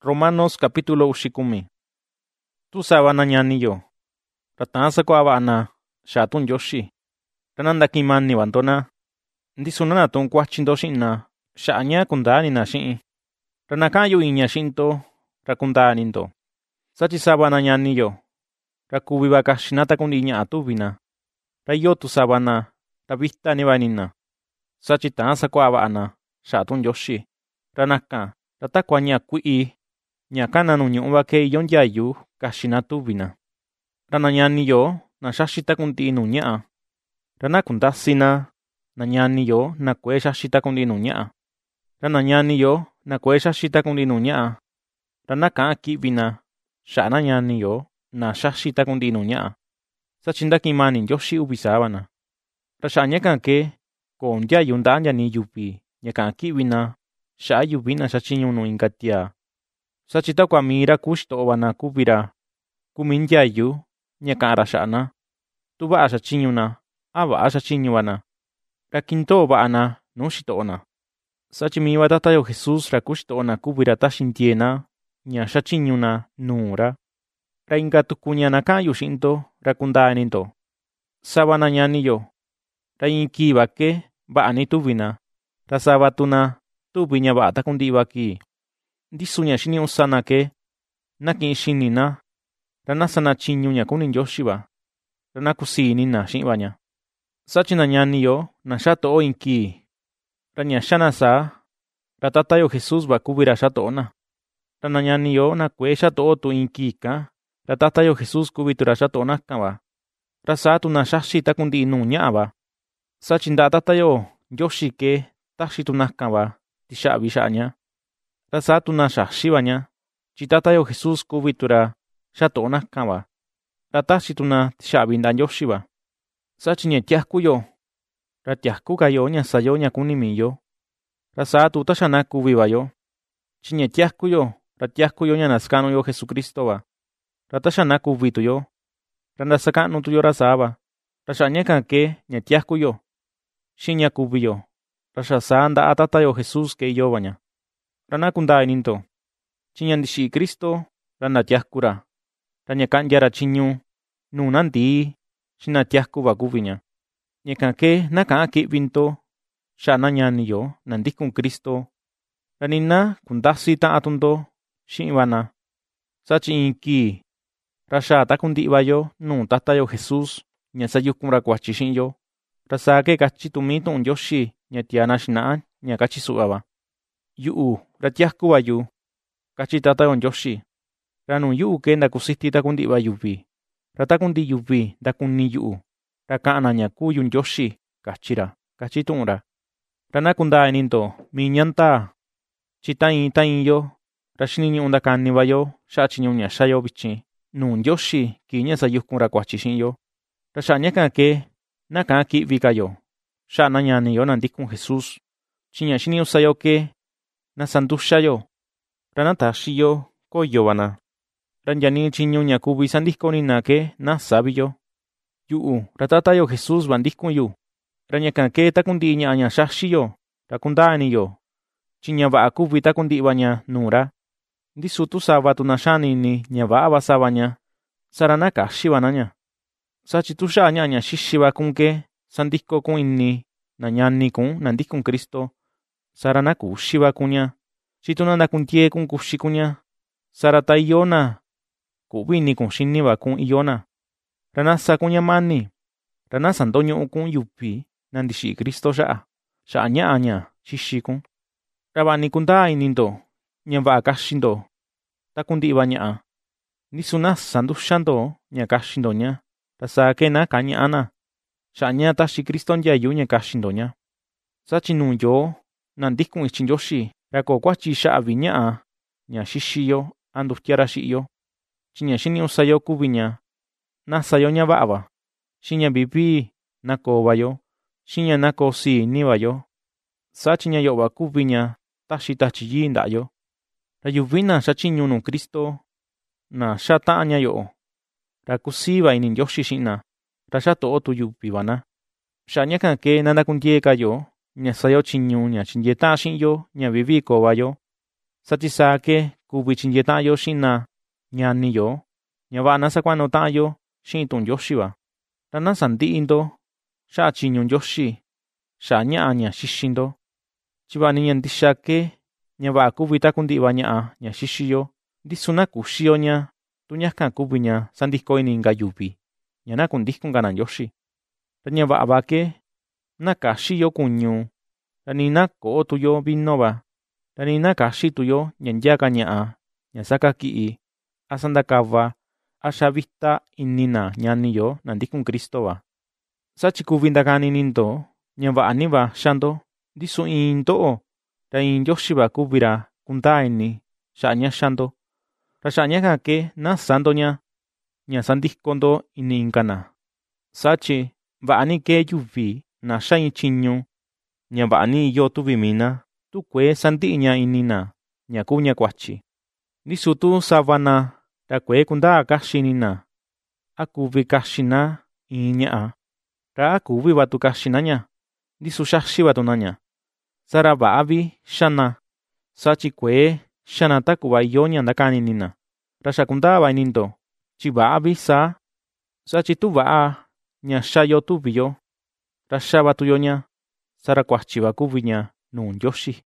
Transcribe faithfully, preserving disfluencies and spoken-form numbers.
Romanos capítulo uxikumi. Tusavana ñaniyo. Ratansa kuavana xatun yoshi. Rananda kimani bantona. Ndisunana tun kuachindo xina. Xaña kundanina xiin. Ranakayu iña xinto. Rakundaninto. Sachi savana ñaniyo. Rakuviva kaxinata kundiña atuvina. Rayo tusavana. Ravita nivanina. Sachi tansa kuavana xatun yoshi. Ranaka. Ratakuaña kuii. Ñakana nuñu'va ke iyon yayu kaxina tuvina. Rana ñaniyo na xaxita kunti nuña'a. Rana kundasina na ñaniyo na kue xaxita kunti nuña'a. Rana ñaniyo na kue xaxita kunti nuña'a. Rana ka'an ki'vina xa'ana ñaniyo na xaxita kunti nuña'a. Sachinda kimani Yoshi uvi savana. Ra xa'a ñakan ke kon yayu nda'a yani yuvi ña ka'an ki'vina xa'a yuvina xachiñu nu inka tiaa. Sachi takua mira kuxto'ovana kuvira kumin yayu ña ka'an ra xa'ana. Tu va'a xachiñuna a va'a xachiñuvana. Ra kintoo va'ana nu xito'ona. Sachi miva Tatayo Jesús ra kuxto'ona kuvira taxintiena ña xachiñuna nuura. Ra inka tuku ña naka'an yu xi'into ra kundaninto. Savana ñaniyo. Ra in kiiva ke va'ani tuvina. Ra sava tuna tuvi ña va'a takundi'va kii. Ndisu ña xini'u sana ke naki'in xinina. Ra nasana chiñu ña kuni Yoshiva. Ra nakusiinina xi'inva ña. Sachi na ñaniyo na xato'o in kii. Ra ña xana saa. Ra Tatayo Jesús va kuvira xato'ona. Ra na ñaniyo na kue xato'o tu in kii ka. Ra Tatayo Jesús kuvitu ra xato'ona kava. Ra saa tu na xaxi takundi'i nu ña'ava. Sachi nda'a Tatayo Yoshi ke taxi tu nakava tixa'vi xa'a ña. Ra saa tu na xaxiva ña. Chi Tatayo Jesús kuvitu ra xato'ona kava. Ra taxi tu na tixa'vi nda'a Yoshiva. Sachi ña tiakuyo. Ra tiaku kayo ña sayo ña kuni miyo. Ra saa tu taxana kuviva yo. Chi ña tiakuyo ra tiakuyo ña naska'nuyo Jesucristova. Ra taxana kuvitu yo. Ra nasaka'nu tuyo ra saava. Ra xa'a ñakan ke ña tiakuyo. Xi ña kuviyo. Ra xa saa nda'a Tatayo Jesús ke iyova ña. Ra nakundaa ininto. Chi ña ndixi'i Cristo ra natiaku ra. Ra ña ka'nya ra chiñu nuu nandii xi natiakuva kuvi ña. Ñakan ke naka'an ki'vinto xa'ana ñaniyo na ndikun Cristo. Ra nina kundasi ta'an tunto xi'invana. Sachi in kii ra xaa takundi'va yo nuu Tatayo Jesús ña sayukun ra kuachi xi'in yo. Ra saa ke kachi tumi tu'un Yoshi ña tiana xina'a ña kachi su'vava. Yu'u ra tiakuva yu. Kachi Tatayo Yoshi. Ra nuu yu'u ke ndakusiti takundi'va yuvi. Ra takundi yuvi ndakuni yu'u. Ra ka'ana ña kuu yu Yoshi kachi ra. Kachi tu'un ra. Ra nakundaa ininto miña ntaa. Chi ta'in ta'in yo. Ra xiniñu'u ndakaniva yo xa'a chiñu ña xayo vichin. Nuu Yoshi kii ña sayukun ra kuachi xi'in yo. Ra xa'a ñakan ke naka'an ki'vi ka yo. Xa'ana ñaniyo na ndikun Jesús. Chi ña xini'u sayo ke nasanduxa yo. Ra nataxi yo koyovana. Ra nyani chiñu ña kuvi sandikonina ke nasavi yo. Yu'u ra Tatayo Jesús va ndikun yu. Ra ñakan ke takundi'i ña'a ña xaxi yo. Ra kundaani yo. Chi ña va'a kuvi takundi'va ña nuura. Ndisu tu sava tu na xanini ña va'a va sava ña. Sara nakaxivana ña. Sachi tu xa'a ña'a ña xixiva kun ke sandiko kun inni na ñani kun na ndikun Cristo. Sara nakuxiva kun ña. Chi tu na ndakuntie kun kuxi kun ña. Sara ta iyo na ku'vi ini kun xiniva kun iyo na. Ra nasa kun ña mani. Ra nasandoñu'u kun yuvi na ndixi'i Cristo xa'a. Xa'a ña'a ña xixi kun. Ra va'ani kundaa ininto ña va'a kaxinto takundi'va ña'a. Ndisu nasanduxanto ña kaxinto ña. Ra saa ke na kaña'a na. Xa'a ña taxi Cristo ndiayu ña kaxinto ña. Sachi nuu yo na ndikun ichi Yoshi ra ko kuachi xa'vi ña'a ña xixi yo a ndutya ra xi'i yo. Chi ña xini'u sayo kuvi ña nasayo ña va'ava. Xi ña vivii nakova yo. Xi ña nakoo sii iniva yo. Sachi ña yo'va kuvi ña taxi Tachi Yii nda'a yo. Ra yuvi na xachiñu nuu Cristo na xata'an ña yo'o. Ra kusiiva ini Yoshi xi'ina. Ra xato'o tu yuvivana. Xa'a ñakan ke na ndakuntie ka yo ña sayo chiñu ña chintie ta'an xi'in yo ña vivii kova yo. Sachi saa ke kuvi chinye ta'an yo xi'in na ñani yo, ña va'a na sakua'nu ta'an yo xi'in tu'un Ndiosí va. Ra na sandi'i ndo xa'a tyiñu Ndiosí xa'a ña'a ña xixi ndo. Tyi va'a ni ña ndixa ke ña va'a kuvi taku ndi'i va ña'a ña xixi yo, ndisu na kuxi yo ña tu ñakan kuvi ña sandiko ini inga yuvi ña na kundikun ka na Ndiosí. Ra ña va'a va ke na kaxi yo kuñu, ra ni na ko'o tu yo vino va, ra ni na kaxi tu yo ña nyaa ka ña'a ña sakaki'i, a sandakava, a xavita ini na ñani yo na ndikun Cristo va. Sa tyi kuvi ndakani ini ndo ña va'a ni va xa ndo, ndisu in ndo'o ra in Ndiosí va kuvi ra kundaa ini xa'a ña xa ndo. Ra xa'a ñakan ke na sa ndo ña, ña sandiko ndo ini inka na. Sa tyi va'a ni kee yuvi na xa in tyiñu ña va'a ni iyo tuvi mii na tu kuee sandi'i ña ini na ña kuu ña kuatyi. Ndisu tu sava na ra kuee kundaa kaxi ini na a kuvi kaxi na iin ña'a, ra a kuvi va tu kaxi na ña, ndisu xaxi va tu na ña. Sa ra va'a vi xa na, sa tyi kuee xa na ta ku'va iyo ña ndakani ini na. Ra xa kundaa va ini ndo tyi va'a vi saa, sa tyi tu va'a ña xa yo tuvi yo, ra xa va tu yo ña, sa ra kuatyi va kuvi ña nuu Ndiosí.